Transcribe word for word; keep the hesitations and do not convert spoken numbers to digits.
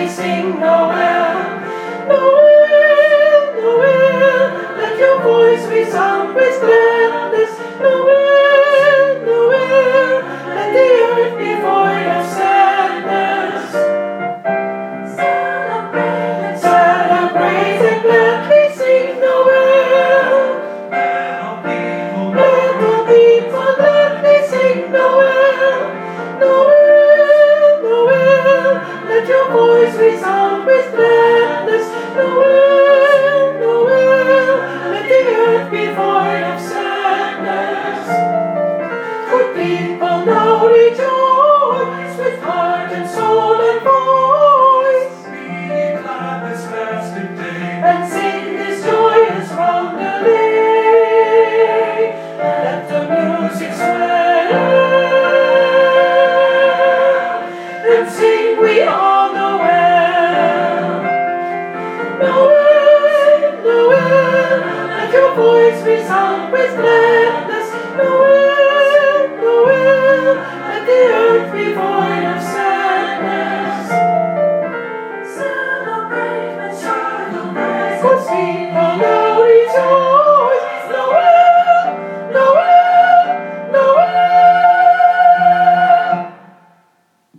sing Noel. Noel, Noel, let your voice resound with gladness. Noel, Noel, let the earth be void of sadness. Celebrate, celebrate and gladly sing Noel. Let all people, let all people gladly sing Noel. Noel, Noel, let your voice resound with gladness. Noel, Noel, let the earth be void of sadness. Good people now rejoice with heart and soul and voice. Be glad this festive day and sing this joyous roundelay. Let the music swell and sing we all Noel. Noel, Noel, let your voice resound with gladness.